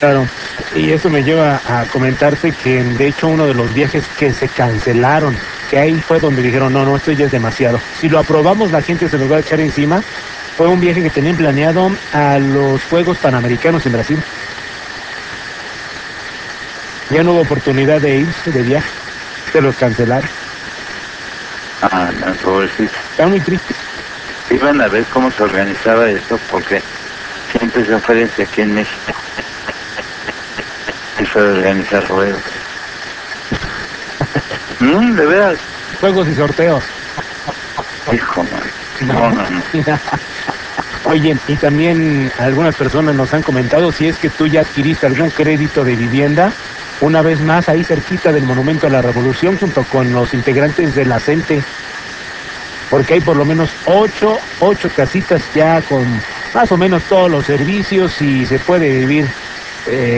Claro, y eso me lleva a comentarte que de hecho uno de los viajes que se cancelaron, que ahí fue donde dijeron, no, esto ya es demasiado. Si lo aprobamos, la gente se nos va a echar encima. Fue un viaje que tenían planeado a los Juegos Panamericanos en Brasil. Ya no hubo oportunidad de irse de viaje, se los cancelaron. Ah, no, pobrecito. Están muy tristes. Iban a ver cómo se organizaba eso, porque siempre se ofrece aquí en México eso de organizar juegos. De veras, Juegos y sorteos. hijo, man. No. No. Oye, y también algunas personas nos han comentado si es que tú ya adquiriste algún crédito de vivienda, una vez más ahí cerquita del Monumento a la Revolución, junto con los integrantes de la CENTE, porque hay por lo menos ocho casitas ya con más o menos todos los servicios y se puede vivir